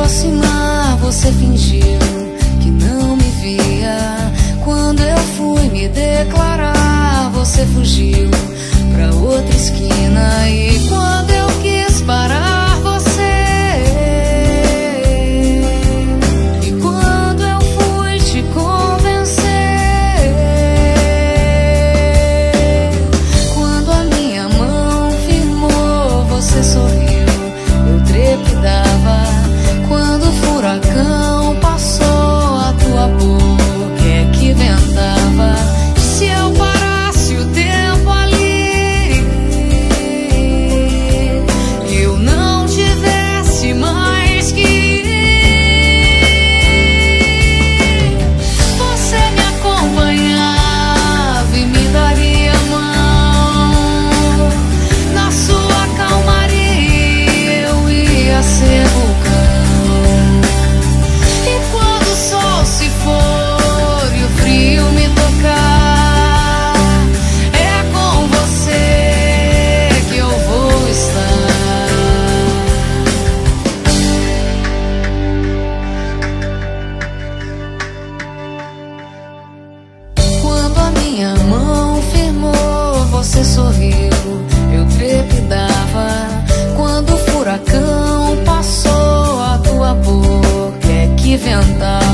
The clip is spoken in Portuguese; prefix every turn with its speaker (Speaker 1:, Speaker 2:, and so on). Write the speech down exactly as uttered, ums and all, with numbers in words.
Speaker 1: aproximar, você fingiu que não me via. Quando eu fui me declarar, você fugiu pra outra esquina. E quando eu quis parar, você... E quando eu fui te convencer, quando a minha mão firmou, você sorriu, eu trepidava. Quando o furacão passou, a tua boca é que ventava. E se eu parasse o tempo ali, eu não tivesse mais que ir, você me acompanhava e me daria a mão. Na sua calmaria eu ia ser vulcão. E quando o sol se for e o frio me tocar, é com você que eu vou estar. Quando a minha mão firmou, você sorriu, eu trepidava. Quando o furacão passou, a tua boca é que ventava.